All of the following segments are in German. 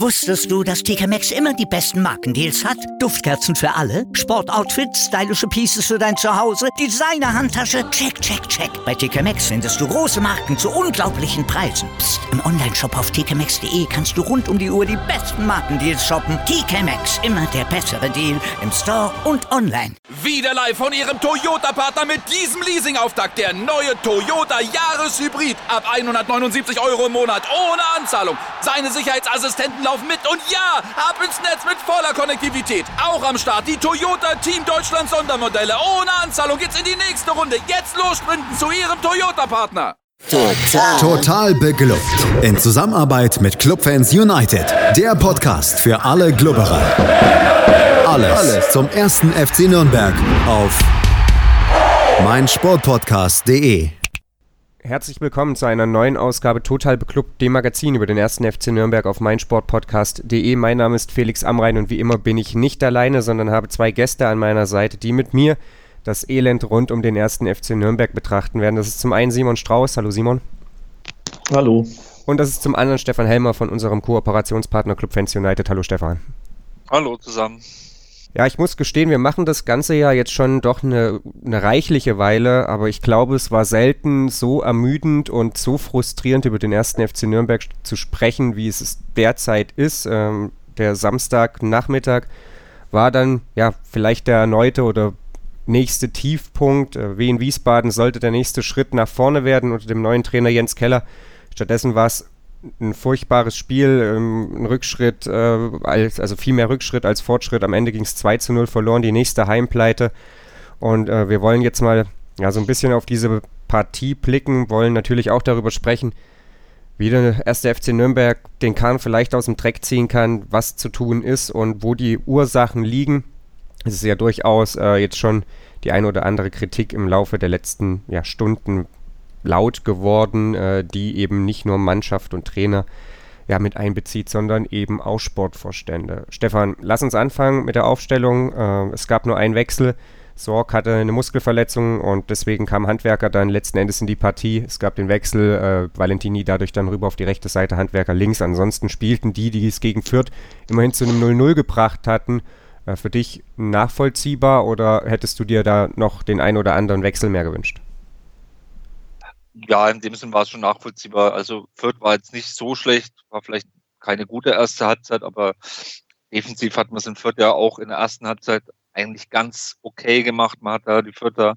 Wusstest du, dass TK Maxx immer die besten Markendeals hat? Duftkerzen für alle, Sportoutfits, stylische Pieces für dein Zuhause, Designer-Handtasche, check, check, check. Bei TK Maxx findest du große Marken zu unglaublichen Preisen. Psst. Im Onlineshop auf tkmaxx.de kannst du rund um die Uhr die besten Markendeals shoppen. TK Maxx, immer der bessere Deal im Store und online. Wieder live von Ihrem Toyota-Partner mit diesem Leasing-Auftakt. Der neue Toyota Jahreshybrid. Ab 179 € im Monat. Ohne Anzahlung. Seine Sicherheitsassistenten laufen mit. Und ja, ab ins Netz mit voller Konnektivität. Auch am Start die Toyota Team Deutschland Sondermodelle. Ohne Anzahlung geht's in die nächste Runde. Jetzt los sprinten zu Ihrem Toyota-Partner. Total beglückt. In Zusammenarbeit mit Clubfans United. Der Podcast für alle Glubberer. Alles zum ersten FC Nürnberg auf meinsportpodcast.de. Herzlich willkommen zu einer neuen Ausgabe Total beklubbt, dem Magazin über den ersten FC Nürnberg auf meinsportpodcast.de. Mein Name ist Felix Amrain und wie immer bin ich nicht alleine, sondern habe zwei Gäste an meiner Seite, die mit mir das Elend rund um den ersten FC Nürnberg betrachten werden. Das ist zum einen Simon Strauß. Hallo Simon. Hallo. Und das ist zum anderen Stefan Helmer von unserem Kooperationspartner Clubfans United. Hallo Stefan. Hallo zusammen. Ja, ich muss gestehen, wir machen das Ganze ja jetzt schon doch eine reichliche Weile, aber ich glaube, es war selten so ermüdend und so frustrierend über den ersten FC Nürnberg zu sprechen, wie es derzeit ist. Der Samstagnachmittag war dann ja vielleicht der erneute oder nächste Tiefpunkt. Wien Wiesbaden sollte der nächste Schritt nach vorne werden unter dem neuen Trainer Jens Keller. Stattdessen war es ein furchtbares Spiel, ein Rückschritt, also viel mehr Rückschritt als Fortschritt. Am Ende ging es 2-0 verloren, die nächste Heimpleite. Und wir wollen jetzt mal so ein bisschen auf diese Partie blicken, wollen natürlich auch darüber sprechen, wie der erste FC Nürnberg den Kahn vielleicht aus dem Dreck ziehen kann, was zu tun ist und wo die Ursachen liegen. Es ist ja durchaus jetzt schon die eine oder andere Kritik im Laufe der letzten Stunden laut geworden, die eben nicht nur Mannschaft und Trainer mit einbezieht, sondern eben auch Sportvorstände. Stefan, lass uns anfangen mit der Aufstellung. Es gab nur einen Wechsel. Sorg hatte eine Muskelverletzung und deswegen kam Handwerker dann letzten Endes in die Partie. Es gab den Wechsel, Valentini dadurch dann rüber auf die rechte Seite, Handwerker links. Ansonsten spielten die es gegen Fürth immerhin zu einem 0-0 gebracht hatten. Für dich nachvollziehbar oder hättest du dir da noch den ein oder anderen Wechsel mehr gewünscht? Ja, in dem Sinn war es schon nachvollziehbar. Also Fürth war jetzt nicht so schlecht, war vielleicht keine gute erste Halbzeit, aber defensiv hat man es in Fürth ja auch in der ersten Halbzeit eigentlich ganz okay gemacht. Man hat da die Fürther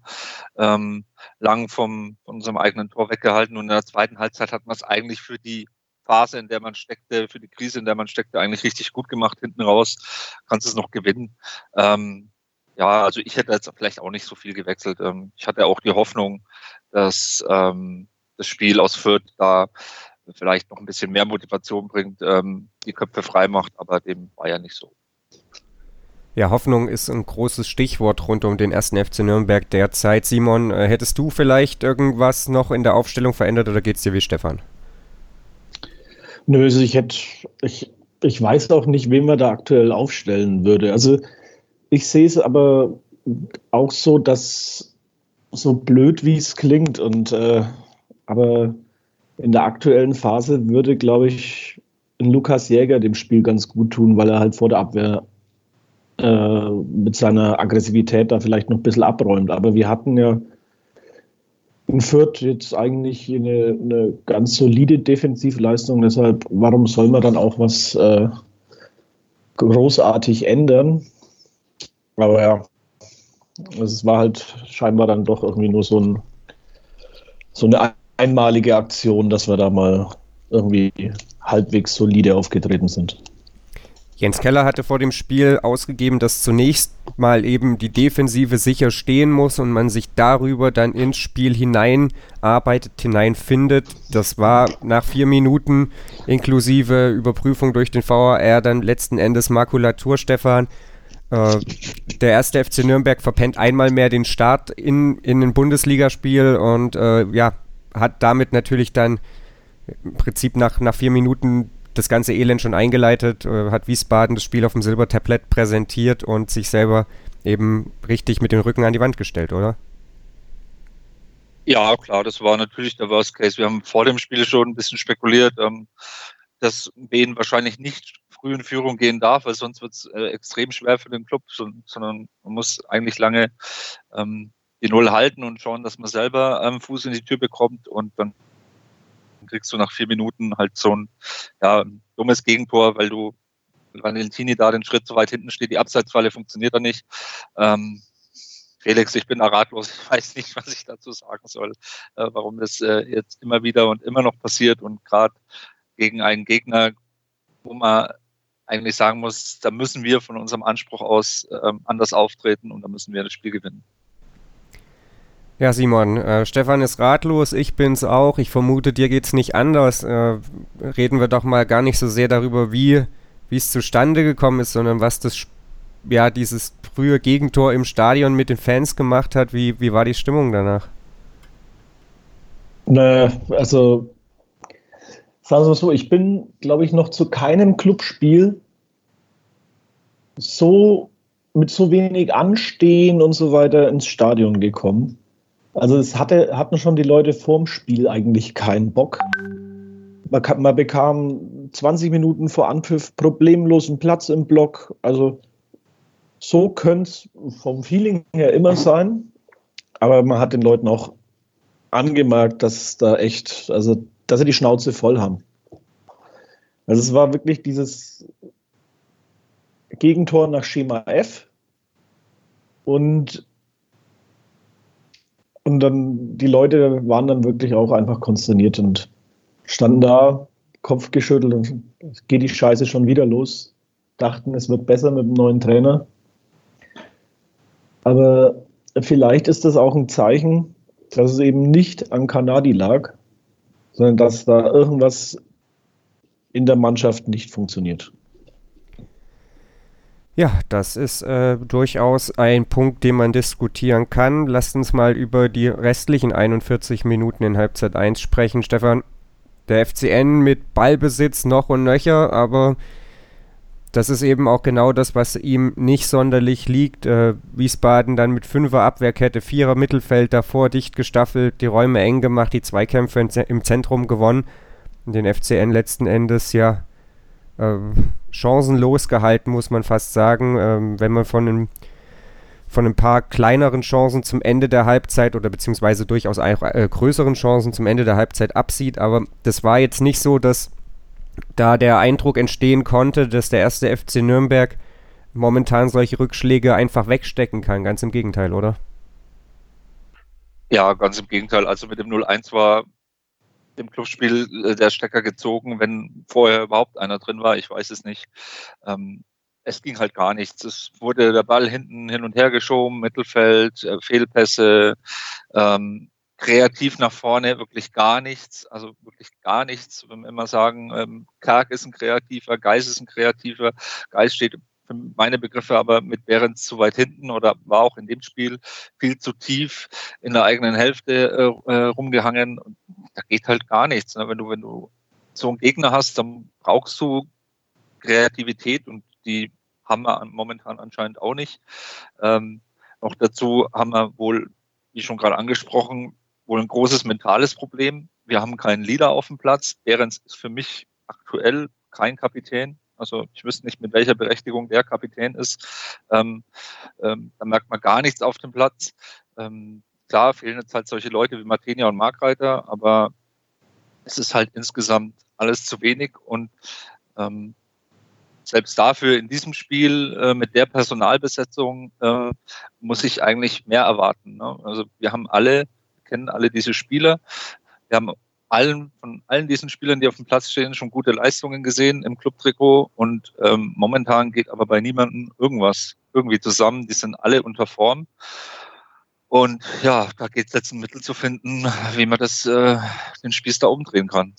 lang von unserem eigenen Tor weggehalten und in der zweiten Halbzeit hat man es eigentlich für die Phase, in der man steckte, für die Krise, in der man steckte, eigentlich richtig gut gemacht. Hinten raus kannst du es noch gewinnen. Also ich hätte jetzt vielleicht auch nicht so viel gewechselt. Ich hatte auch die Hoffnung, dass das Spiel aus Fürth da vielleicht noch ein bisschen mehr Motivation bringt, die Köpfe frei macht, aber dem war ja nicht so. Ja, Hoffnung ist ein großes Stichwort rund um den ersten FC Nürnberg derzeit. Simon, hättest du vielleicht irgendwas noch in der Aufstellung verändert oder geht's dir wie Stefan? Nö, also ich weiß auch nicht, wen man da aktuell aufstellen würde. Also ich sehe es aber auch so, dass so blöd wie es klingt aber in der aktuellen Phase würde, glaube ich, ein Lukas Jäger dem Spiel ganz gut tun, weil er halt vor der Abwehr mit seiner Aggressivität da vielleicht noch ein bisschen abräumt. Aber wir hatten ja in Fürth jetzt eigentlich eine ganz solide Defensivleistung, deshalb, warum soll man dann auch was großartig ändern? Aber ja, es war halt scheinbar dann doch irgendwie nur so eine einmalige Aktion, dass wir da mal irgendwie halbwegs solide aufgetreten sind. Jens Keller hatte vor dem Spiel ausgegeben, dass zunächst mal eben die Defensive sicher stehen muss und man sich darüber dann ins Spiel hineinarbeitet, hineinfindet. Das war nach 4 Minuten inklusive Überprüfung durch den VAR dann letzten Endes Makulatur, Stefan. Der erste FC Nürnberg verpennt einmal mehr den Start in ein Bundesligaspiel und hat damit natürlich dann im Prinzip nach 4 Minuten das ganze Elend schon eingeleitet, hat Wiesbaden das Spiel auf dem Silbertablett präsentiert und sich selber eben richtig mit dem Rücken an die Wand gestellt, oder? Ja, klar, das war natürlich der Worst Case. Wir haben vor dem Spiel schon ein bisschen spekuliert, dass Wien wahrscheinlich nicht früh in Führung gehen darf, weil sonst wird es extrem schwer für den Club, sondern man muss eigentlich lange die Null halten und schauen, dass man selber Fuß in die Tür bekommt, und dann kriegst du nach 4 Minuten halt so ein dummes Gegentor, weil Valentini da den Schritt zu weit hinten steht, die Abseitsfalle funktioniert da nicht. Felix, ich bin da ratlos, ich weiß nicht, was ich dazu sagen soll, warum das jetzt immer wieder und immer noch passiert, und gerade gegen einen Gegner, wo man eigentlich sagen muss, da müssen wir von unserem Anspruch aus anders auftreten, und da müssen wir das Spiel gewinnen. Ja, Simon, Stefan ist ratlos, ich bin's auch. Ich vermute, dir geht's nicht anders. Reden wir doch mal gar nicht so sehr darüber, wie es zustande gekommen ist, sondern was dieses frühe Gegentor im Stadion mit den Fans gemacht hat. Wie war die Stimmung danach? Also, sagen wir mal so, ich bin, glaube ich, noch zu keinem Clubspiel mit so wenig Anstehen und so weiter ins Stadion gekommen. Also es hatten schon die Leute vorm Spiel eigentlich keinen Bock. Man bekam 20 Minuten vor Anpfiff problemlos einen Platz im Block. Also so könnte es vom Feeling her immer sein. Aber man hat den Leuten auch angemerkt, dass dass sie die Schnauze voll haben. Also es war wirklich dieses Gegentor nach Schema F. Und dann, die Leute waren dann wirklich auch einfach konsterniert und standen da, Kopf geschüttelt, und geht die Scheiße schon wieder los. Dachten, es wird besser mit dem neuen Trainer. Aber vielleicht ist das auch ein Zeichen, dass es eben nicht an Kanadi lag, sondern dass da irgendwas in der Mannschaft nicht funktioniert. Ja, das ist durchaus ein Punkt, den man diskutieren kann. Lasst uns mal über die restlichen 41 Minuten in Halbzeit 1 sprechen. Stefan, der FCN mit Ballbesitz noch und nöcher, aber das ist eben auch genau das, was ihm nicht sonderlich liegt. Wiesbaden dann mit 5er Abwehrkette, 4er Mittelfeld davor, dicht gestaffelt, die Räume eng gemacht, die Zweikämpfe im Zentrum gewonnen und den FCN letzten Endes chancenlos gehalten, muss man fast sagen, wenn man von ein paar kleineren Chancen zum Ende der Halbzeit oder beziehungsweise durchaus auch größeren Chancen zum Ende der Halbzeit absieht, aber das war jetzt nicht so, dass da der Eindruck entstehen konnte, dass der erste FC Nürnberg momentan solche Rückschläge einfach wegstecken kann, ganz im Gegenteil, oder? Ja, ganz im Gegenteil, also mit dem 0-1 war im Clubspiel der Stecker gezogen, wenn vorher überhaupt einer drin war, ich weiß es nicht. Es ging halt gar nichts. Es wurde der Ball hinten hin und her geschoben, Mittelfeld, Fehlpässe, kreativ nach vorne, wirklich gar nichts. Also wirklich gar nichts. Wenn wir immer sagen, Karg ist ein Kreativer, Geis ist ein Kreativer. Geis steht für meine Begriffe aber mit Behrens zu weit hinten oder war auch in dem Spiel viel zu tief in der eigenen Hälfte rumgehangen. Und da geht halt gar nichts. Ne? Wenn du so einen Gegner hast, dann brauchst du Kreativität, und die haben wir momentan anscheinend auch nicht. Noch dazu haben wir wohl, wie schon gerade angesprochen, wohl ein großes mentales Problem. Wir haben keinen Leader auf dem Platz. Behrens ist für mich aktuell kein Kapitän. Also ich wüsste nicht, mit welcher Berechtigung der Kapitän ist. Da merkt man gar nichts auf dem Platz. Klar fehlen jetzt halt solche Leute wie Martinia und Markreiter, aber es ist halt insgesamt alles zu wenig, und selbst dafür in diesem Spiel mit der Personalbesetzung muss ich eigentlich mehr erwarten. Ne? Also wir kennen alle diese Spieler. Wir haben von allen diesen Spielern, die auf dem Platz stehen, schon gute Leistungen gesehen im Clubtrikot, und momentan geht aber bei niemandem irgendwas irgendwie zusammen. Die sind alle unter Form. Und ja, da geht es jetzt ein Mittel zu finden, wie man den Spieß da umdrehen kann.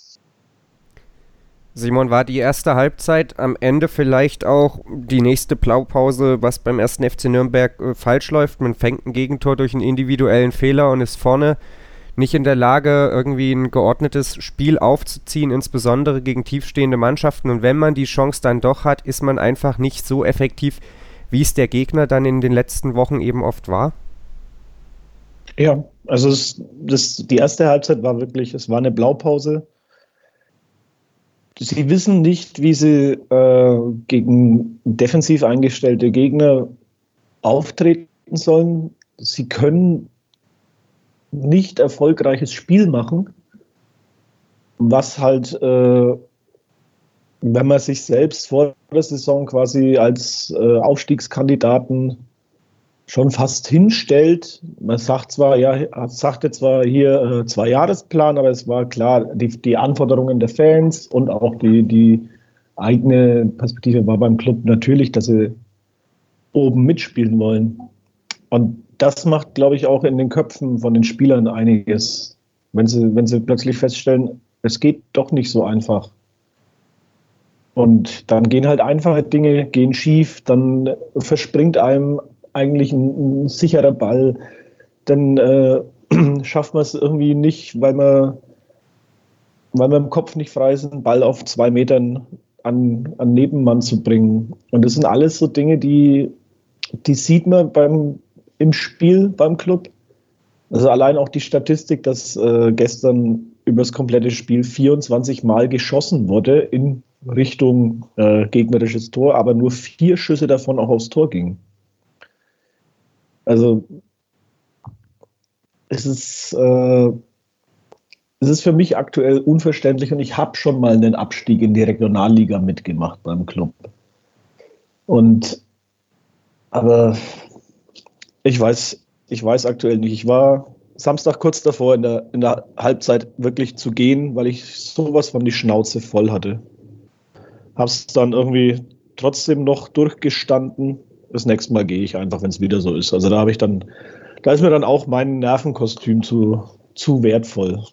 Simon, war die erste Halbzeit am Ende vielleicht auch die nächste Blaupause, was beim ersten FC Nürnberg falsch läuft? Man fängt ein Gegentor durch einen individuellen Fehler und ist vorne nicht in der Lage, irgendwie ein geordnetes Spiel aufzuziehen, insbesondere gegen tiefstehende Mannschaften. Und wenn man die Chance dann doch hat, ist man einfach nicht so effektiv, wie es der Gegner dann in den letzten Wochen eben oft war? Ja, also die erste Halbzeit war wirklich, es war eine Blaupause. sie wissen nicht, wie sie gegen defensiv eingestellte Gegner auftreten sollen. Sie können nicht erfolgreiches Spiel machen, was halt, wenn man sich selbst vor der Saison quasi als Aufstiegskandidaten schon fast hinstellt. Man sagte zwar hier 2-Jahresplan, aber es war klar, die Anforderungen der Fans und auch die eigene Perspektive war beim Club natürlich, dass sie oben mitspielen wollen. Und das macht, glaube ich, auch in den Köpfen von den Spielern einiges, wenn sie plötzlich feststellen, es geht doch nicht so einfach. Und dann gehen halt einfache Dinge, gehen schief, dann verspringt einem eigentlich ein sicherer Ball, dann schafft man es irgendwie nicht, weil man im Kopf nicht frei ist, einen Ball auf 2 Metern an Nebenmann zu bringen. Und das sind alles so Dinge, die sieht man im Spiel beim Club. Also allein auch die Statistik, dass gestern über das komplette Spiel 24 Mal geschossen wurde in Richtung gegnerisches Tor, aber nur 4 Schüsse davon auch aufs Tor gingen. Also es ist für mich aktuell unverständlich und ich habe schon mal einen Abstieg in die Regionalliga mitgemacht beim Club. Aber ich weiß aktuell nicht. Ich war Samstag kurz davor in der Halbzeit wirklich zu gehen, weil ich sowas von die Schnauze voll hatte. Hab's dann irgendwie trotzdem noch durchgestanden. Das nächste Mal gehe ich einfach, wenn es wieder so ist. Also da ist mir dann auch mein Nervenkostüm zu wertvoll.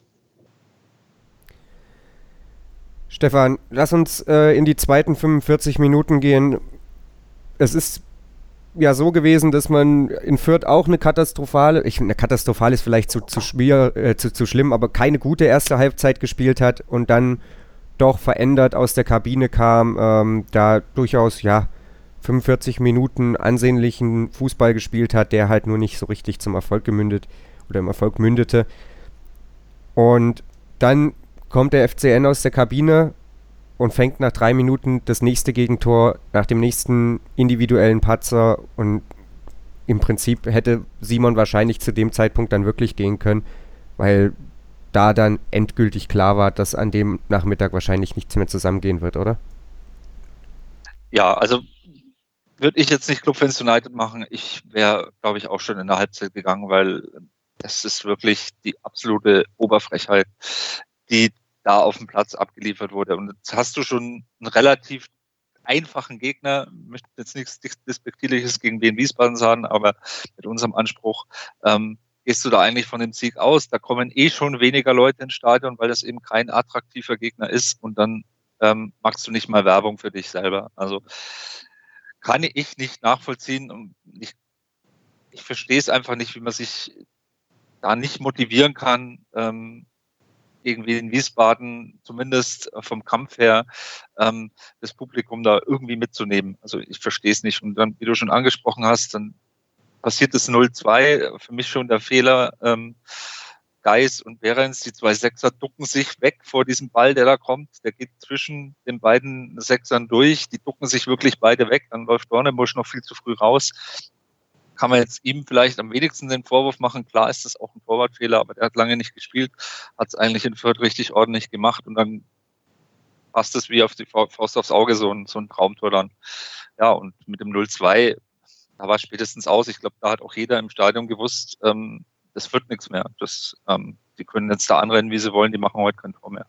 Stefan, lass uns in die zweiten 45 Minuten gehen. Es ist ja so gewesen, dass man in Fürth auch eine katastrophale ist vielleicht zu schlimm, aber keine gute erste Halbzeit gespielt hat und dann doch verändert aus der Kabine kam, da durchaus 45 Minuten ansehnlichen Fußball gespielt hat, der halt nur nicht so richtig zum Erfolg im Erfolg mündete. Und dann kommt der FCN aus der Kabine und fängt nach 3 Minuten das nächste Gegentor nach dem nächsten individuellen Patzer und im Prinzip hätte Simon wahrscheinlich zu dem Zeitpunkt dann wirklich gehen können, weil da dann endgültig klar war, dass an dem Nachmittag wahrscheinlich nichts mehr zusammengehen wird, oder? Ja, also würde ich jetzt nicht Club Fans United machen. Ich wäre, glaube ich, auch schon in der Halbzeit gegangen, weil das ist wirklich die absolute Oberfrechheit, die da auf dem Platz abgeliefert wurde. Und jetzt hast du schon einen relativ einfachen Gegner, ich möchte jetzt nichts Despektierliches gegen Wien Wiesbaden sagen, aber mit unserem Anspruch gehst du da eigentlich von dem Sieg aus. Da kommen schon weniger Leute ins Stadion, weil das eben kein attraktiver Gegner ist und dann machst du nicht mal Werbung für dich selber. Also kann ich nicht nachvollziehen und ich verstehe es einfach nicht, wie man sich da nicht motivieren kann, irgendwie in Wiesbaden, zumindest vom Kampf her, das Publikum da irgendwie mitzunehmen. Also ich verstehe es nicht. Und dann, wie du schon angesprochen hast, dann passiert das 0-2. Für mich schon der Fehler. Geis und Behrens, die 2 Sechser, ducken sich weg vor diesem Ball, der da kommt. Der geht zwischen den beiden Sechsern durch. Die ducken sich wirklich beide weg. Dann läuft Dornebusch noch viel zu früh raus. Kann man jetzt ihm vielleicht am wenigsten den Vorwurf machen. Klar ist das auch ein Torwartfehler, aber der hat lange nicht gespielt, hat es eigentlich in Fürth richtig ordentlich gemacht und dann passt es wie auf die Faust aufs Auge, so ein Traumtor dann. Ja, und mit dem 0-2, da war spätestens aus. Ich glaube, da hat auch jeder im Stadion gewusst, das wird nichts mehr. Die können jetzt da anrennen, wie sie wollen, die machen heute kein Tor mehr.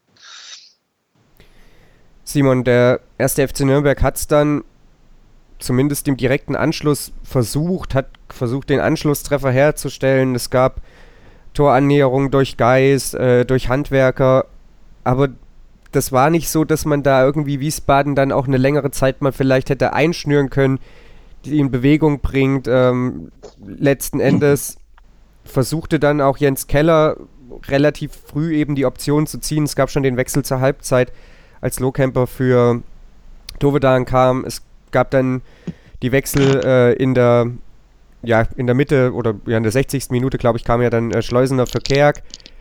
Simon, der erste FC Nürnberg hat es dann zumindest im direkten Anschluss hat versucht, den Anschlusstreffer herzustellen. Es gab Torannäherung durch Geis, durch Handwerker, aber das war nicht so, dass man da irgendwie Wiesbaden dann auch eine längere Zeit mal vielleicht hätte einschnüren können, die in Bewegung bringt. Letzten Endes versuchte dann auch Jens Keller relativ früh eben die Option zu ziehen. Es gab schon den Wechsel zur Halbzeit, als Lohkemper für Tovedan kam. Es gab dann die Wechsel in der Mitte oder in der 60. Minute, glaube ich, kam ja dann Schleusener für Kerk.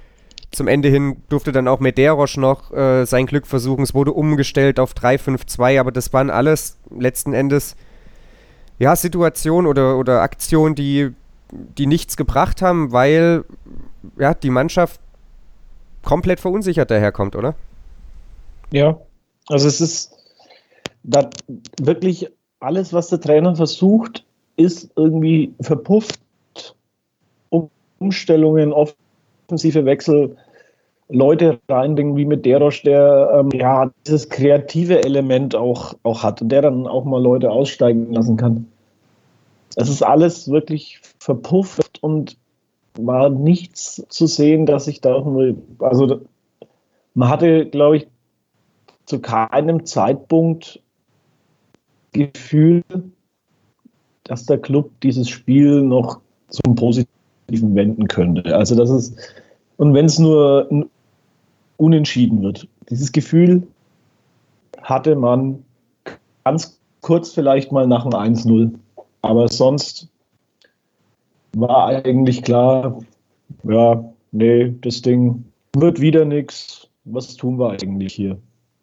zum Ende hin durfte dann auch Medeiros noch sein Glück versuchen. Es wurde umgestellt auf 3-5-2, aber das waren alles letzten Endes ja, Situationen oder Aktionen, die nichts gebracht haben, weil ja, die Mannschaft komplett verunsichert daherkommt, oder? Ja, also es ist da wirklich alles, was der Trainer versucht, ist irgendwie verpufft. Umstellungen, offensive Wechsel, Leute reinbringen wie Medeiros, der dieses kreative Element auch hat und der dann auch mal Leute aussteigen lassen kann. Es ist alles wirklich verpufft und war nichts zu sehen, dass ich da auch nur, also man hatte, glaube ich, zu keinem Zeitpunkt Gefühl, dass der Club dieses Spiel noch zum Positiven wenden könnte. Also das ist, und wenn es nur unentschieden wird, dieses Gefühl hatte man ganz kurz vielleicht mal nach dem 1-0. Aber sonst war eigentlich klar, ja, nee, das Ding wird wieder nichts. Was tun wir eigentlich hier?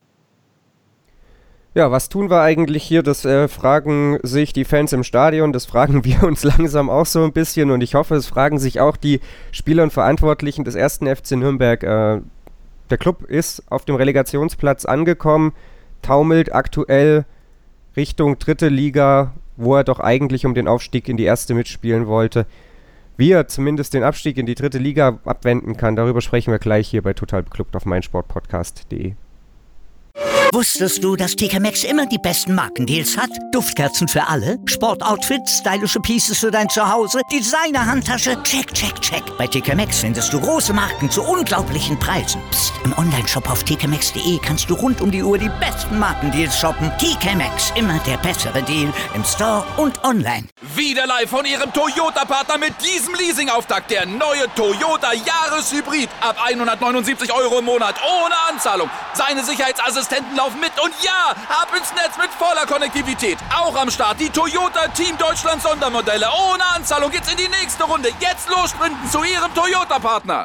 Ja, was tun wir eigentlich hier? Das fragen sich die Fans im Stadion, das fragen wir uns langsam auch so ein bisschen und ich hoffe, es fragen sich auch die Spieler und Verantwortlichen des 1. FC Nürnberg. Der Club ist auf dem Relegationsplatz angekommen, taumelt aktuell Richtung 3. Liga, wo er doch eigentlich um den Aufstieg in die 1. mitspielen wollte. Wie er zumindest den Abstieg in die 3. Liga abwenden kann, darüber sprechen wir gleich hier bei Total Beklubbt auf meinsportpodcast.de. Wusstest du, dass TK Maxx immer die besten Markendeals hat? Duftkerzen für alle, Sportoutfits, stylische Pieces für dein Zuhause, Designer-Handtasche, check, check, check. Bei TK Maxx findest du große Marken zu unglaublichen Preisen. Psst. Im Onlineshop auf tkmaxx.de kannst du rund um die Uhr die besten Markendeals shoppen. TK Maxx, immer der bessere Deal im Store und online. Wieder live von Ihrem Toyota-Partner mit diesem Leasing-Auftakt. Der neue Toyota Jahreshybrid. Ab 179 € im Monat. Ohne Anzahlung. Seine Sicherheitsassistenten laufen mit. Und ja, ab ins Netz mit voller Konnektivität. Auch am Start die Toyota Team Deutschland Sondermodelle. Ohne Anzahlung geht's in die nächste Runde. Jetzt los sprinten zu Ihrem Toyota-Partner.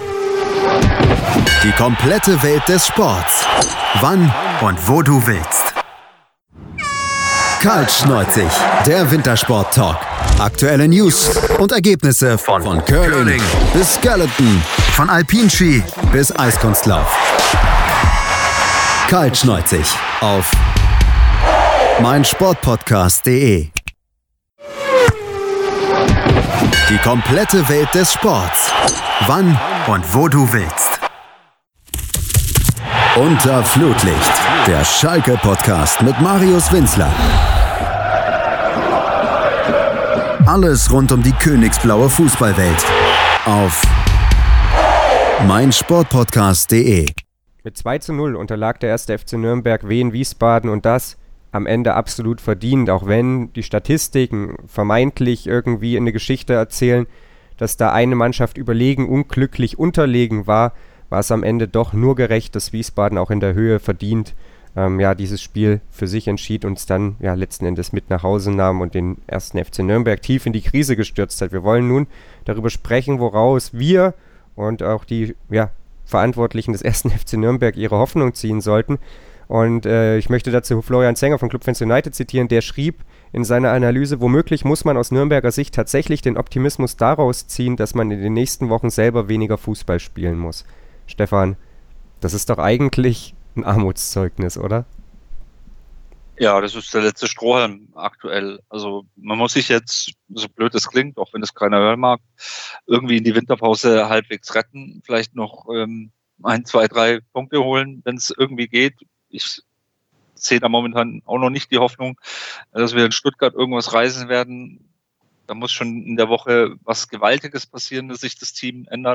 Die komplette Welt des Sports. Wann und wo du willst. Kaltschneuzig, der Wintersport-Talk. Aktuelle News und Ergebnisse von Curling bis Skeleton, von Alpinski bis Eiskunstlauf. Kaltschneuzig auf meinsportpodcast.de. Die komplette Welt des Sports. Wann und wo du willst. Unter Flutlicht, der Schalke-Podcast mit Marius Winzler. Alles rund um die königsblaue Fußballwelt auf meinsportpodcast.de. Mit 2:0 unterlag der 1. FC Nürnberg Wien Wiesbaden und das am Ende absolut verdient, auch wenn die Statistiken vermeintlich irgendwie eine Geschichte erzählen, dass da eine Mannschaft überlegen, unglücklich unterlegen war es am Ende doch nur gerecht, dass Wiesbaden auch in der Höhe verdient dieses Spiel für sich entschied und es dann letzten Endes mit nach Hause nahm und den 1. FC Nürnberg tief in die Krise gestürzt hat. Wir wollen nun darüber sprechen, woraus wir und auch die Verantwortlichen des 1. FC Nürnberg ihre Hoffnung ziehen sollten. Und ich möchte dazu Florian Zenger von Clubfans United zitieren, der schrieb in seiner Analyse, womöglich muss man aus Nürnberger Sicht tatsächlich den Optimismus daraus ziehen, dass man in den nächsten Wochen selber weniger Fußball spielen muss. Stefan, das ist doch eigentlich ein Armutszeugnis, oder? Ja, das ist der letzte Strohhalm aktuell. Also man muss sich jetzt, so blöd es klingt, auch wenn es keiner hören mag, irgendwie in die Winterpause halbwegs retten, vielleicht noch 1, 2, 3 Punkte holen, wenn es irgendwie geht. Ich sehe da momentan auch noch nicht die Hoffnung, dass wir in Stuttgart irgendwas reisen werden. Da muss schon in der Woche was Gewaltiges passieren, dass sich das Team ändert.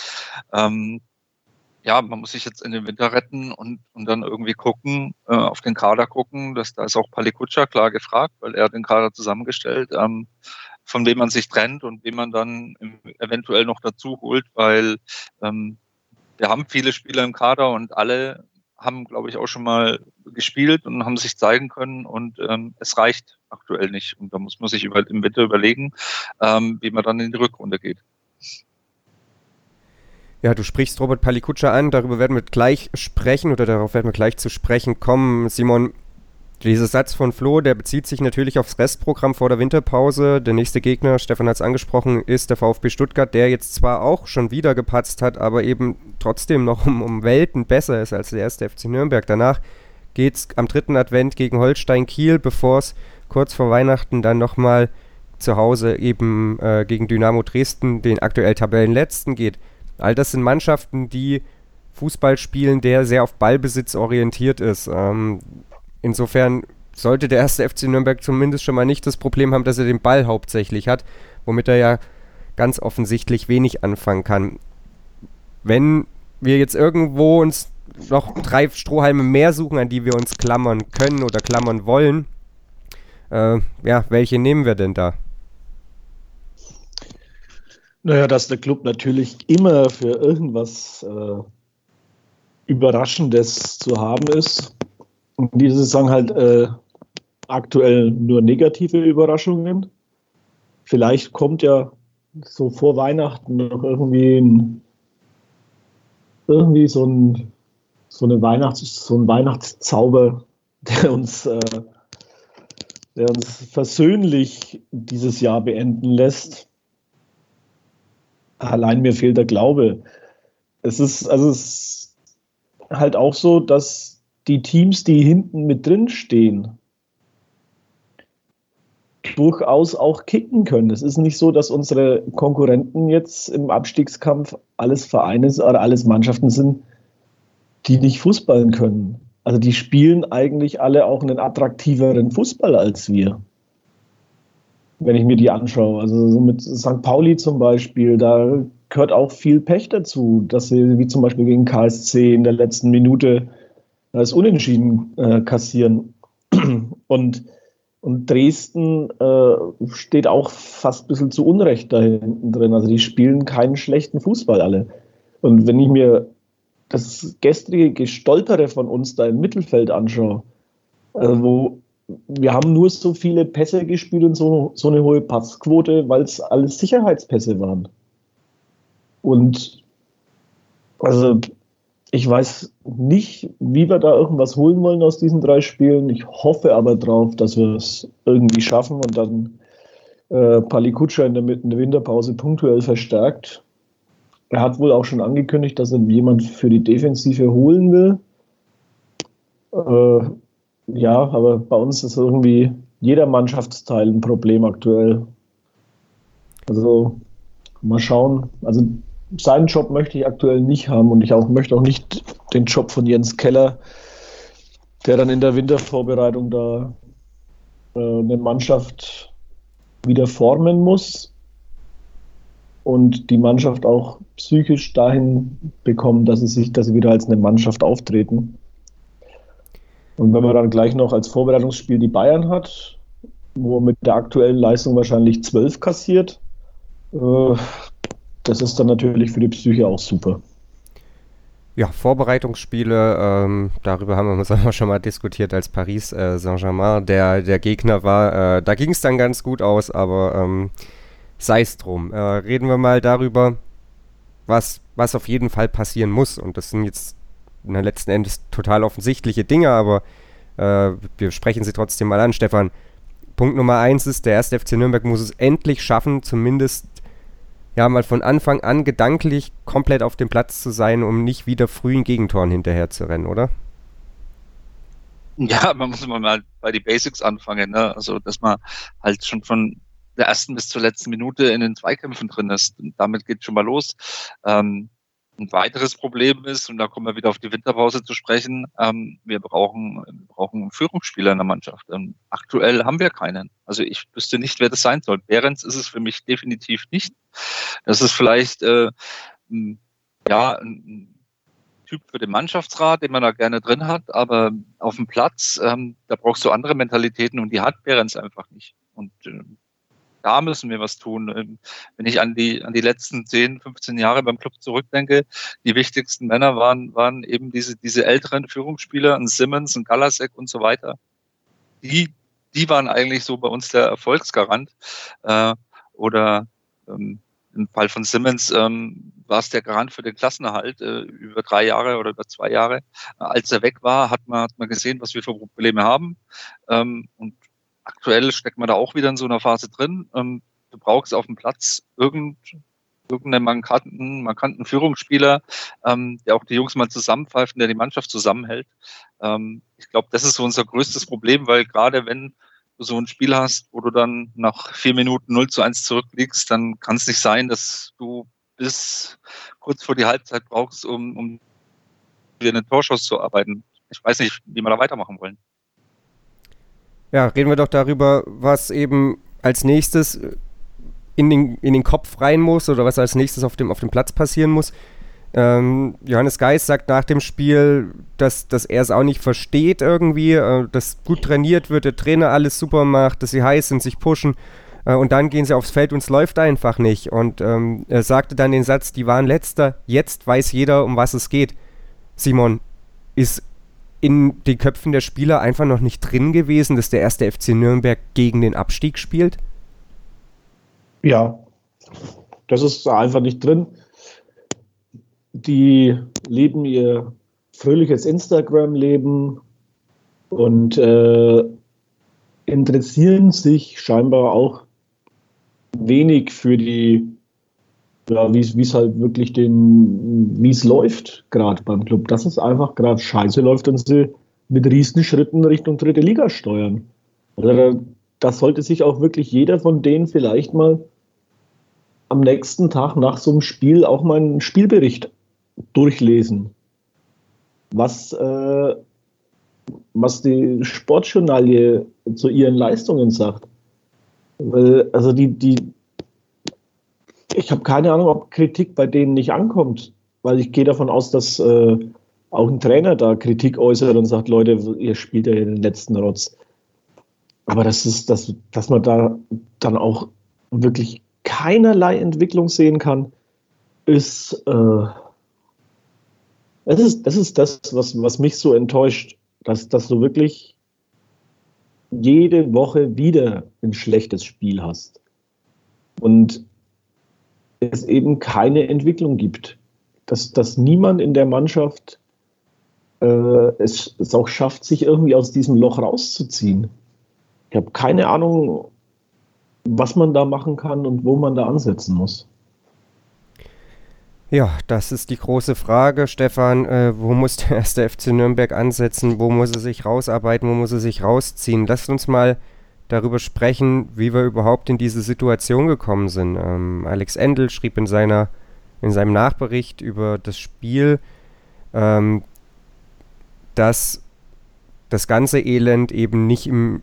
Man muss sich jetzt in den Winter retten und dann irgendwie gucken, auf den Kader gucken. Da ist auch Palikutscha klar gefragt, weil er hat den Kader zusammengestellt, von wem man sich trennt und wem man dann eventuell noch dazu holt, weil wir haben viele Spieler im Kader und alle haben, glaube ich, auch schon mal gespielt und haben sich zeigen können und es reicht aktuell nicht. Und da muss man sich im Winter überlegen, wie man dann in die Rückrunde geht. Ja, du sprichst Robert Palikutscher an, darüber werden wir gleich sprechen oder darauf werden wir gleich zu sprechen kommen. Simon, dieser Satz von Flo, der bezieht sich natürlich aufs Restprogramm vor der Winterpause. Der nächste Gegner, Stefan hat es angesprochen, ist der VfB Stuttgart, der jetzt zwar auch schon wieder gepatzt hat, aber eben trotzdem noch um Welten besser ist als der erste FC Nürnberg. Danach geht es am 3. Advent gegen Holstein Kiel, bevor es kurz vor Weihnachten dann nochmal zu Hause eben gegen Dynamo Dresden, den aktuell Tabellenletzten, geht. All das sind Mannschaften, die Fußball spielen, der sehr auf Ballbesitz orientiert ist. Insofern sollte der erste FC Nürnberg zumindest schon mal nicht das Problem haben, dass er den Ball hauptsächlich hat, womit er ja ganz offensichtlich wenig anfangen kann. Wenn wir jetzt irgendwo uns noch 3 Strohhalme mehr suchen, an die wir uns klammern können oder klammern wollen, welche nehmen wir denn da? Naja, dass der Club natürlich immer für irgendwas Überraschendes zu haben ist. Und diese Saison halt aktuell nur negative Überraschungen. Vielleicht kommt ja so vor Weihnachten noch irgendwie so ein Weihnachtszauber, der uns versöhnlich dieses Jahr beenden lässt. Allein mir fehlt der Glaube. Es ist halt auch so, dass die Teams, die hinten mit drin stehen, durchaus auch kicken können. Es ist nicht so, dass unsere Konkurrenten jetzt im Abstiegskampf alles Vereine oder alles Mannschaften sind, die nicht fußballen können. Also die spielen eigentlich alle auch einen attraktiveren Fußball als wir, wenn ich mir die anschaue. Also so mit St. Pauli zum Beispiel, da gehört auch viel Pech dazu, dass sie wie zum Beispiel gegen KSC in der letzten Minute das Unentschieden kassieren. Und Dresden steht auch fast ein bisschen zu Unrecht da hinten drin. Also die spielen keinen schlechten Fußball alle. Und wenn ich mir das gestrige Gestolpere von uns da im Mittelfeld anschaue, wo wir haben nur so viele Pässe gespielt und so eine hohe Passquote, weil es alles Sicherheitspässe waren. Und also ich weiß nicht, wie wir da irgendwas holen wollen aus diesen 3 Spielen. Ich hoffe aber drauf, dass wir es irgendwie schaffen und dann Palikutscher in der Winterpause punktuell verstärkt. Er hat wohl auch schon angekündigt, dass er jemand für die Defensive holen will. Ja, aber bei uns ist irgendwie jeder Mannschaftsteil ein Problem aktuell. Also mal schauen. Also seinen Job möchte ich aktuell nicht haben und ich möchte auch nicht den Job von Jens Keller, der dann in der Wintervorbereitung da eine Mannschaft wieder formen muss und die Mannschaft auch psychisch dahin bekommen, dass sie wieder als eine Mannschaft auftreten. Und wenn man dann gleich noch als Vorbereitungsspiel die Bayern hat, wo er mit der aktuellen Leistung wahrscheinlich 12 kassiert, das ist dann natürlich für die Psyche auch super. Ja, Vorbereitungsspiele, darüber haben wir schon mal diskutiert, als Paris Saint-Germain der Gegner war. Da ging es dann ganz gut aus, aber sei es drum. Reden wir mal darüber, was auf jeden Fall passieren muss. Und das sind jetzt letzten Endes total offensichtliche Dinge, aber wir sprechen sie trotzdem mal an. Stefan, Punkt Nummer 1 ist, der erste FC Nürnberg muss es endlich schaffen, zumindest mal von Anfang an gedanklich komplett auf dem Platz zu sein, um nicht wieder frühen Gegentoren hinterher zu rennen, oder? Ja, man muss mal bei die Basics anfangen, ne? Also, dass man halt schon von der ersten bis zur letzten Minute in den Zweikämpfen drin ist. Und damit geht schon mal los. Ein weiteres Problem ist, und da kommen wir wieder auf die Winterpause zu sprechen, wir brauchen einen Führungsspieler in der Mannschaft. Aktuell haben wir keinen. Also ich wüsste nicht, wer das sein soll. Behrens ist es für mich definitiv nicht. Das ist vielleicht ein Typ für den Mannschaftsrat, den man da gerne drin hat, aber auf dem Platz, da brauchst du andere Mentalitäten und die hat Behrens einfach nicht. Und da müssen wir was tun. Wenn ich an die letzten 10, 15 Jahre beim Club zurückdenke, die wichtigsten Männer waren eben diese älteren Führungsspieler, ein Simmons, ein Galasek und so weiter. Die waren eigentlich so bei uns der Erfolgsgarant. Oder im Fall von Simmons warst der Garant für den Klassenerhalt über 3 Jahre oder über 2 Jahre. Als er weg war, hat man gesehen, was wir für Probleme haben. Und aktuell steckt man da auch wieder in so einer Phase drin. Du brauchst auf dem Platz irgendeinen markanten Führungsspieler, der auch die Jungs mal zusammenpfeift und der die Mannschaft zusammenhält. Ich glaube, das ist so unser größtes Problem, weil gerade wenn du so ein Spiel hast, wo du dann nach 4 Minuten 0:1 zurückliegst, dann kann es nicht sein, dass du bis kurz vor die Halbzeit brauchst, um wieder einen Torschuss zu arbeiten. Ich weiß nicht, wie wir da weitermachen wollen. Ja, reden wir doch darüber, was eben als nächstes in den Kopf rein muss oder was als nächstes auf dem Platz passieren muss. Johannes Geis sagt nach dem Spiel, dass er es auch nicht versteht irgendwie, dass gut trainiert wird, der Trainer alles super macht, dass sie heiß sind, sich pushen und dann gehen sie aufs Feld und es läuft einfach nicht. Und er sagte dann den Satz, die waren Letzter, jetzt weiß jeder, um was es geht. Simon, ist in den Köpfen der Spieler einfach noch nicht drin gewesen, dass der 1. FC Nürnberg gegen den Abstieg spielt? Ja, das ist einfach nicht drin. Die leben ihr fröhliches Instagram-Leben und interessieren sich scheinbar auch wenig für die, ja, wie es halt wirklich wie es läuft gerade beim Club. Dass es einfach gerade scheiße läuft und sie mit Riesenschritten Richtung 3. Liga steuern. Oder das sollte sich auch wirklich jeder von denen vielleicht mal am nächsten Tag nach so einem Spiel auch mal einen Spielbericht durchlesen. Was die Sportjournalie zu ihren Leistungen sagt. Weil, also ich habe keine Ahnung, ob Kritik bei denen nicht ankommt, weil ich gehe davon aus, dass auch ein Trainer da Kritik äußert und sagt, Leute, ihr spielt ja den letzten Rotz. Aber dass man da dann auch wirklich keinerlei Entwicklung sehen kann, ist das ist das, was mich so enttäuscht, dass du wirklich jede Woche wieder ein schlechtes Spiel hast und es eben keine Entwicklung gibt. Dass niemand in der Mannschaft es auch schafft, sich irgendwie aus diesem Loch rauszuziehen. Ich habe keine Ahnung, was man da machen kann und wo man da ansetzen muss. Ja, das ist die große Frage, Stefan. Wo muss der 1. FC Nürnberg ansetzen? Wo muss er sich rausarbeiten? Wo muss er sich rausziehen? Lasst uns mal darüber sprechen, wie wir überhaupt in diese Situation gekommen sind. Alex Endl schrieb in seinem Nachbericht über das Spiel, dass das ganze Elend eben nicht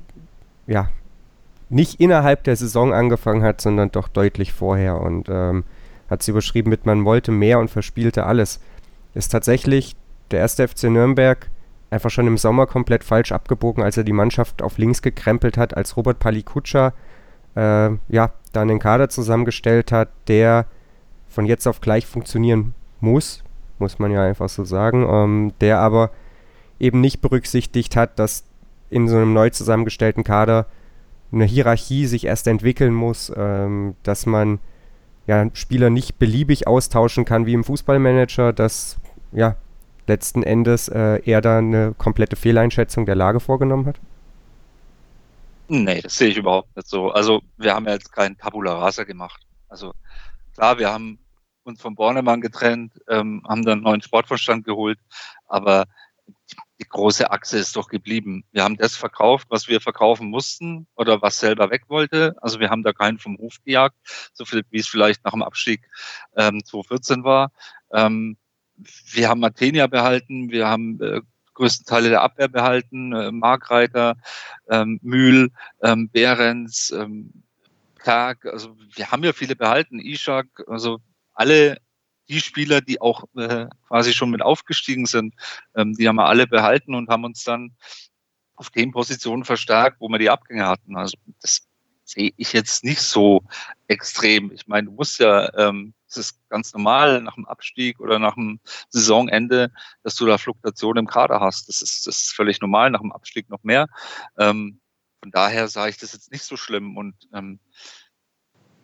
innerhalb der Saison angefangen hat, sondern doch deutlich vorher. Und hat sie überschrieben mit "Man wollte mehr und verspielte alles". Ist tatsächlich der 1. FC Nürnberg einfach schon im Sommer komplett falsch abgebogen, als er die Mannschaft auf links gekrempelt hat, als Robert Palikutscha dann den Kader zusammengestellt hat, der von jetzt auf gleich funktionieren muss man ja einfach so sagen, der aber eben nicht berücksichtigt hat, dass in so einem neu zusammengestellten Kader eine Hierarchie sich erst entwickeln muss, dass man Spieler nicht beliebig austauschen kann wie im Fußballmanager, dass letzten Endes er da eine komplette Fehleinschätzung der Lage vorgenommen hat? Nee, das sehe ich überhaupt nicht so. Also wir haben ja jetzt keinen Tabula Rasa gemacht. Also klar, wir haben uns von Bornemann getrennt, haben dann einen neuen Sportvorstand geholt, aber die große Achse ist doch geblieben. Wir haben das verkauft, was wir verkaufen mussten oder was selber weg wollte. Also wir haben da keinen vom Hof gejagt, so viel wie es vielleicht nach dem Abstieg 2014 war. Wir haben Matenia behalten, wir haben größten Teile der Abwehr behalten, Markreiter, Mühl, Behrens, Tag, also wir haben ja viele behalten, Ishak, also alle die Spieler, die auch quasi schon mit aufgestiegen sind, die haben wir alle behalten und haben uns dann auf den Positionen verstärkt, wo wir die Abgänge hatten. Also das sehe ich jetzt nicht so extrem. Ich meine, du musst ja, es ist ganz normal nach dem Abstieg oder nach dem Saisonende, dass du da Fluktuation im Kader hast. Das ist völlig normal, nach dem Abstieg noch mehr. Von daher sage ich das jetzt nicht so schlimm und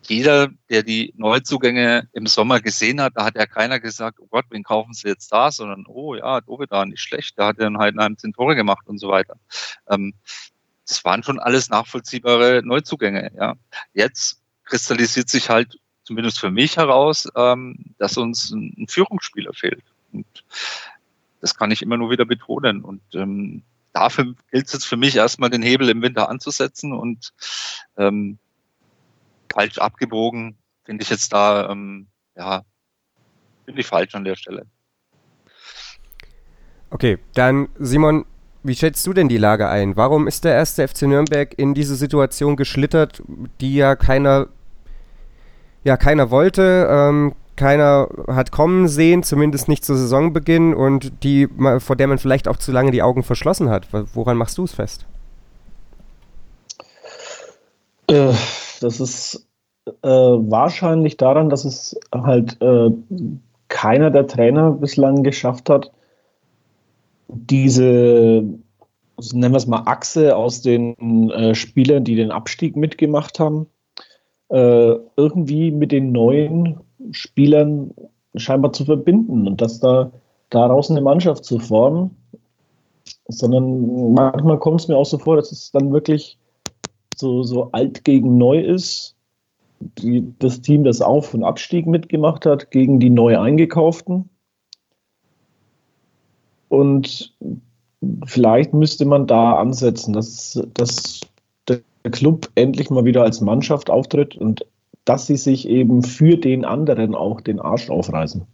jeder, der die Neuzugänge im Sommer gesehen hat, da hat ja keiner gesagt, oh Gott, wen kaufen sie jetzt da, sondern, oh ja, Dovedan, nicht schlecht, da hat er in Heidenheim 10 Tore gemacht und so weiter. Das waren schon alles nachvollziehbare Neuzugänge. Ja. Jetzt kristallisiert sich halt, zumindest für mich heraus, dass uns ein Führungsspieler fehlt. Und das kann ich immer nur wieder betonen. Und dafür gilt es jetzt für mich erstmal, den Hebel im Winter anzusetzen. Und falsch abgebogen finde ich jetzt da, finde ich falsch an der Stelle. Okay, dann Simon, wie schätzt du denn die Lage ein? Warum ist der 1. FC Nürnberg in diese Situation geschlittert, die ja keiner wollte, keiner hat kommen sehen, zumindest nicht zu Saisonbeginn und vor der man vielleicht auch zu lange die Augen verschlossen hat? Woran machst du es fest? Das ist wahrscheinlich daran, dass es halt keiner der Trainer bislang geschafft hat, diese, nennen wir es mal, Achse aus den Spielern, die den Abstieg mitgemacht haben, irgendwie mit den neuen Spielern scheinbar zu verbinden und dass daraus eine Mannschaft zu formen, sondern manchmal kommt es mir auch so vor, dass es dann wirklich so alt gegen neu ist, das Team, das Auf- und Abstieg mitgemacht hat, gegen die neu Eingekauften. Und vielleicht müsste man da ansetzen, dass der Club endlich mal wieder als Mannschaft auftritt und dass sie sich eben für den anderen auch den Arsch aufreißen.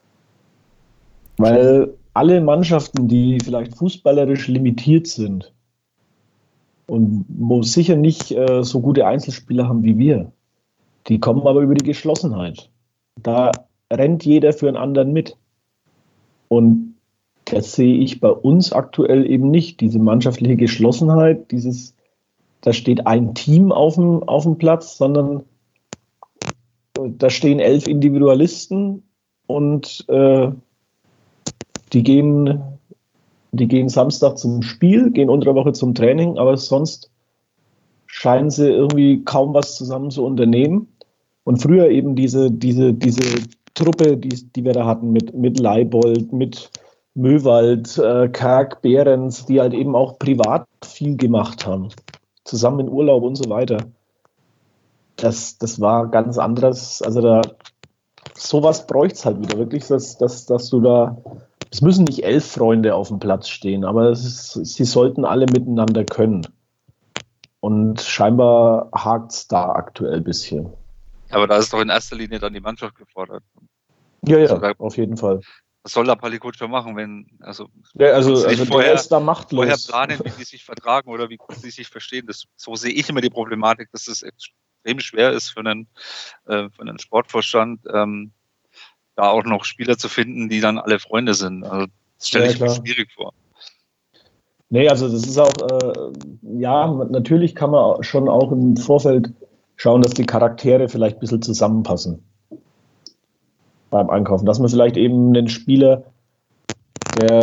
Weil alle Mannschaften, die vielleicht fußballerisch limitiert sind und wo sicher nicht so gute Einzelspieler haben wie wir, die kommen aber über die Geschlossenheit. Da rennt jeder für einen anderen mit. Und das sehe ich bei uns aktuell eben nicht. Diese mannschaftliche Geschlossenheit, da steht ein Team auf dem Platz, sondern da stehen 11 Individualisten und die gehen Samstag zum Spiel, gehen unter der Woche zum Training, aber sonst scheinen sie irgendwie kaum was zusammen zu unternehmen. Und früher eben diese Truppe, die wir da hatten mit Leibold, mit Möwald, Kerk, Behrens, die halt eben auch privat viel gemacht haben, zusammen in Urlaub und so weiter. Das war ganz anderes. Also sowas bräuchte es halt wieder wirklich, dass du da, es müssen nicht 11 Freunde auf dem Platz stehen, aber sie sollten alle miteinander können. Und scheinbar hakt es da aktuell ein bisschen. Aber da ist doch in erster Linie dann die Mannschaft gefordert. Ja, auf jeden Fall. Was soll der Palikutscher machen, wenn, also der vorher, ist da machtlos. Vorher planen, wie die sich vertragen oder wie gut sie sich verstehen. So sehe ich immer die Problematik, dass es extrem schwer ist für einen Sportvorstand, da auch noch Spieler zu finden, die dann alle Freunde sind. Also das stelle ich mir schwierig vor. Nee, also das ist auch, natürlich kann man schon auch im Vorfeld schauen, dass die Charaktere vielleicht ein bisschen zusammenpassen beim Einkaufen. Dass man vielleicht eben einen Spieler, der,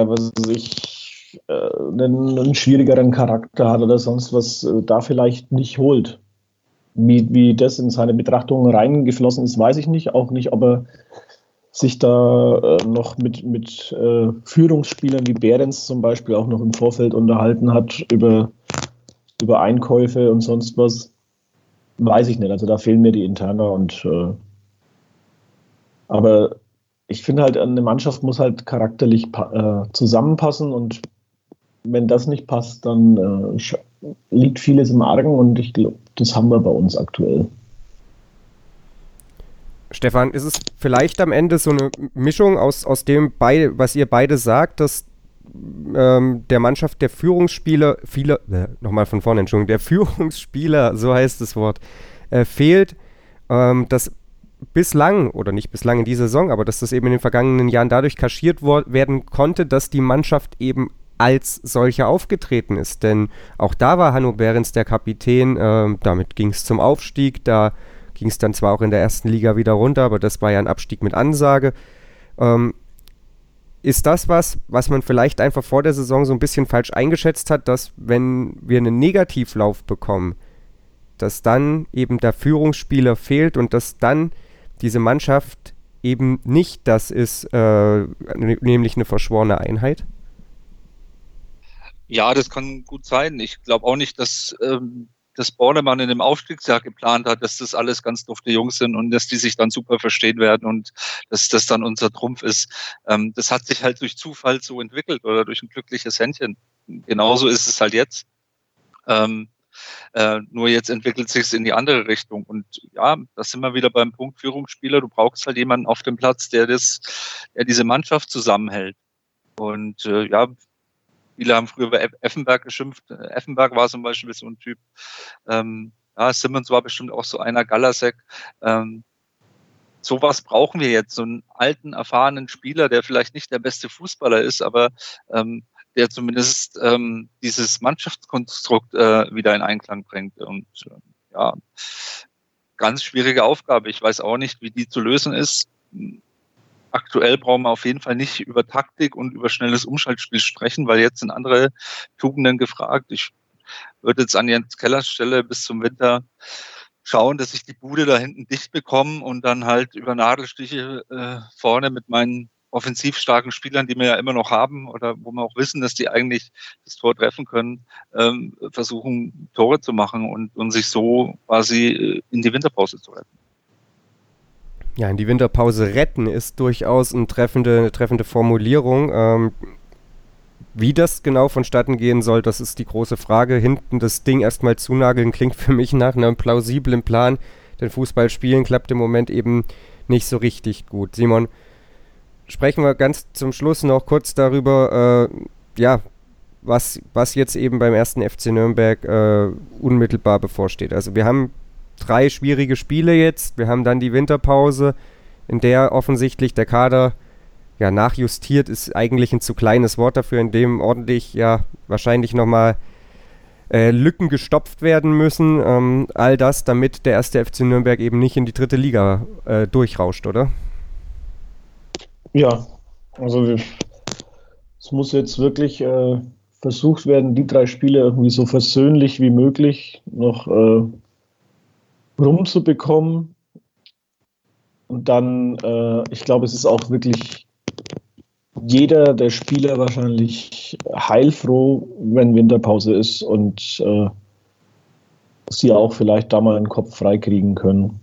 einen schwierigeren Charakter hat oder sonst was, da vielleicht nicht holt. Wie das in seine Betrachtung reingeflossen ist, weiß ich nicht. Auch nicht, ob er sich da noch mit Führungsspielern wie Behrens zum Beispiel auch noch im Vorfeld unterhalten hat über Einkäufe und sonst was. Weiß ich nicht, also da fehlen mir die Interna aber ich finde halt, eine Mannschaft muss halt charakterlich zusammenpassen und wenn das nicht passt, dann liegt vieles im Argen und ich glaube, das haben wir bei uns aktuell. Stefan, ist es vielleicht am Ende so eine Mischung aus dem, was ihr beide sagt, dass der Mannschaft der Führungsspieler, der Führungsspieler, so heißt das Wort, fehlt, dass bislang, oder nicht bislang in dieser Saison, aber dass das eben in den vergangenen Jahren dadurch kaschiert werden konnte, dass die Mannschaft eben als solcher aufgetreten ist. Denn auch da war Hanno Behrens der Kapitän, damit ging es zum Aufstieg, da ging es dann zwar auch in der ersten Liga wieder runter, aber das war ja ein Abstieg mit Ansage. Ist das was man vielleicht einfach vor der Saison so ein bisschen falsch eingeschätzt hat, dass wenn wir einen Negativlauf bekommen, dass dann eben der Führungsspieler fehlt und dass dann diese Mannschaft eben nicht das ist, nämlich eine verschworene Einheit? Ja, das kann gut sein. Ich glaube auch nicht, dass das Bornemann in dem Aufstiegsjahr geplant hat, dass das alles ganz dufte Jungs sind und dass die sich dann super verstehen werden und dass das dann unser Trumpf ist. Das hat sich halt durch Zufall so entwickelt oder durch ein glückliches Händchen. Genauso ist es halt jetzt. Nur jetzt entwickelt sich es in die andere Richtung. Und ja, da sind wir wieder beim Punkt Führungsspieler. Du brauchst halt jemanden auf dem Platz, der diese Mannschaft zusammenhält. Und ja, viele haben früher über Effenberg geschimpft. Effenberg war zum Beispiel so ein Typ. Ja, Simmons war bestimmt auch so einer, Galasek. Sowas brauchen wir jetzt. So einen alten, erfahrenen Spieler, der vielleicht nicht der beste Fußballer ist, aber der zumindest dieses Mannschaftskonstrukt wieder in Einklang bringt. Und ja, ganz schwierige Aufgabe. Ich weiß auch nicht, wie die zu lösen ist. Aktuell brauchen wir auf jeden Fall nicht über Taktik und über schnelles Umschaltspiel sprechen, weil jetzt sind andere Tugenden gefragt. Ich würde jetzt an Jens Kellers Stelle bis zum Winter schauen, dass ich die Bude da hinten dicht bekomme und dann halt über Nadelstiche vorne mit meinen offensiv starken Spielern, die wir ja immer noch haben oder wo wir auch wissen, dass die eigentlich das Tor treffen können, versuchen Tore zu machen und sich so quasi in die Winterpause zu retten. Ja, in die Winterpause retten ist durchaus eine treffende Formulierung. Wie das genau vonstatten gehen soll, das ist die große Frage. Hinten das Ding erstmal zunageln klingt für mich nach einem plausiblen Plan, denn Fußball spielen klappt im Moment eben nicht so richtig gut. Simon, sprechen wir ganz zum Schluss noch kurz darüber, was jetzt eben beim 1. FC Nürnberg unmittelbar bevorsteht. Also wir haben 3 schwierige Spiele jetzt, wir haben dann die Winterpause, in der offensichtlich der Kader nachjustiert ist eigentlich ein zu kleines Wort dafür, in dem ordentlich wahrscheinlich nochmal Lücken gestopft werden müssen. All das, damit der 1. FC Nürnberg eben nicht in die 3. Liga durchrauscht, oder? Ja, also es muss jetzt wirklich versucht werden, die 3 Spiele irgendwie so versöhnlich wie möglich noch rumzubekommen. Und dann, ich glaube, es ist auch wirklich jeder der Spieler wahrscheinlich heilfroh, wenn Winterpause ist und sie auch vielleicht da mal den Kopf freikriegen können.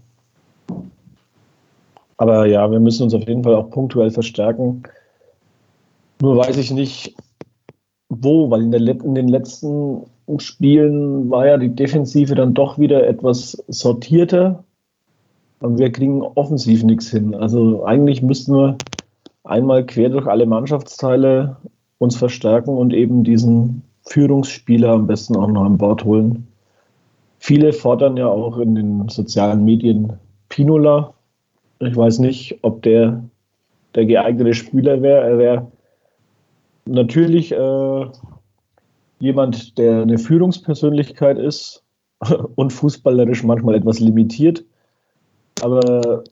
Aber ja, wir müssen uns auf jeden Fall auch punktuell verstärken. Nur weiß ich nicht, wo, weil in den letzten Spielen war ja die Defensive dann doch wieder etwas sortierter. Und wir kriegen offensiv nichts hin. Also eigentlich müssten wir einmal quer durch alle Mannschaftsteile uns verstärken und eben diesen Führungsspieler am besten auch noch an Bord holen. Viele fordern ja auch in den sozialen Medien Pinola. Ich weiß nicht, ob der geeignete Spieler wäre. Er wäre natürlich jemand, der eine Führungspersönlichkeit ist und fußballerisch manchmal etwas limitiert. Aber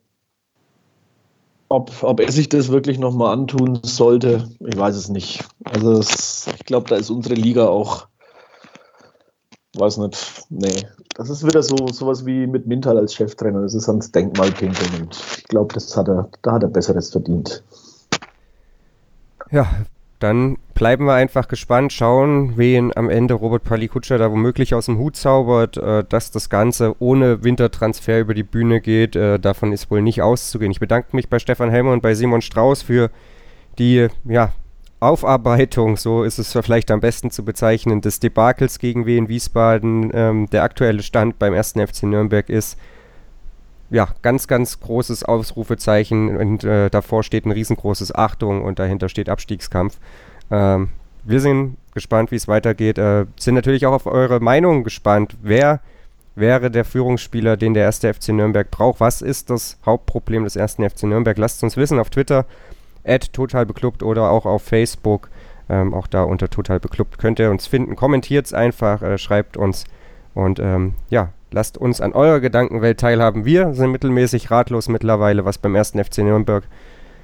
ob er sich das wirklich nochmal antun sollte, ich weiß es nicht. Also ich glaube, da ist unsere Liga auch, weiß nicht, nee. Das ist wieder sowas wie mit Mintal als Cheftrainer. Das ist ans Denkmal pinkeln und ich glaube, da hat er Besseres verdient. Ja, dann bleiben wir einfach gespannt, schauen, wen am Ende Robert Palikutscher da womöglich aus dem Hut zaubert, dass das Ganze ohne Wintertransfer über die Bühne geht. Davon ist wohl nicht auszugehen. Ich bedanke mich bei Stefan Helmer und bei Simon Strauß für die Aufarbeitung, so ist es vielleicht am besten zu bezeichnen, des Debakels gegen Wien Wiesbaden. Der aktuelle Stand beim 1. FC Nürnberg ist ganz, ganz großes Ausrufezeichen und davor steht ein riesengroßes Achtung und dahinter steht Abstiegskampf. Wir sind gespannt, wie es weitergeht. Sind natürlich auch auf eure Meinung gespannt. Wer wäre der Führungsspieler, den der 1. FC Nürnberg braucht? Was ist das Hauptproblem des 1. FC Nürnberg? Lasst es uns wissen auf Twitter @totalbeklubbt oder auch auf Facebook. Auch da unter totalbeklubbt könnt ihr uns finden. Kommentiert es einfach, schreibt uns und lasst uns an eurer Gedankenwelt teilhaben. Wir sind mittelmäßig ratlos mittlerweile, was beim 1. FC Nürnberg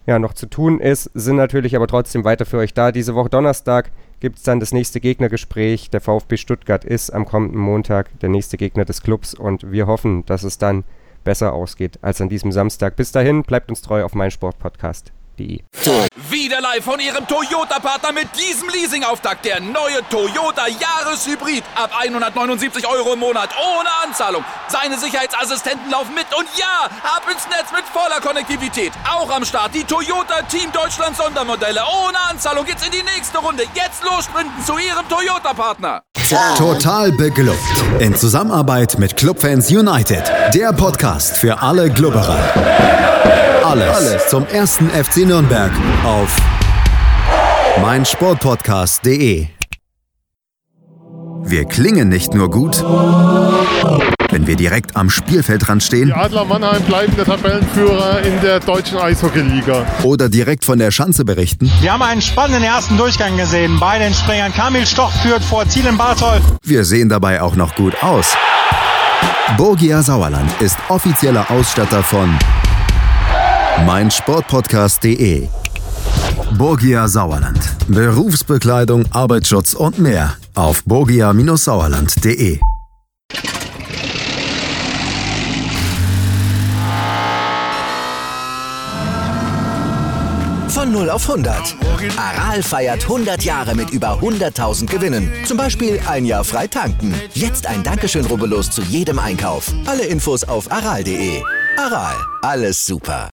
noch zu tun ist, sind natürlich aber trotzdem weiter für euch da. Diese Woche Donnerstag gibt es dann das nächste Gegnergespräch. Der VfB Stuttgart ist am kommenden Montag der nächste Gegner des Clubs und wir hoffen, dass es dann besser ausgeht als an diesem Samstag. Bis dahin, bleibt uns treu auf meinsportpodcast.de. Wieder live von Ihrem Toyota-Partner mit diesem Leasing-Auftakt. Der neue Toyota Jahreshybrid. Ab 179 € im Monat. Ohne Anzahlung. Seine Sicherheitsassistenten laufen mit. Und ja, ab ins Netz mit voller Konnektivität. Auch am Start die Toyota Team Deutschland Sondermodelle. Ohne Anzahlung geht's in die nächste Runde. Jetzt los sprinten zu Ihrem Toyota-Partner. Total beglückt. In Zusammenarbeit mit Clubfans United. Der Podcast für alle Glubberer. Alles zum ersten FC Nürnberg auf meinsportpodcast.de. Wir klingen nicht nur gut, wenn wir direkt am Spielfeldrand stehen. Die Adler Mannheim bleiben der Tabellenführer in der deutschen Eishockeyliga. Oder direkt von der Schanze berichten. Wir haben einen spannenden ersten Durchgang gesehen. Bei den Springern Kamil Stoch führt vor Ziel in Bartholf. Wir sehen dabei auch noch gut aus. Borgia Sauerland ist offizieller Ausstatter von meinsportpodcast.de. Borgia Sauerland. Berufsbekleidung, Arbeitsschutz und mehr auf borgia-sauerland.de. Von 0 auf 100. Aral feiert 100 Jahre mit über 100.000 Gewinnen. Zum Beispiel ein Jahr frei tanken. Jetzt ein Dankeschön, rubbellos zu jedem Einkauf. Alle Infos auf aral.de. Aral, alles super.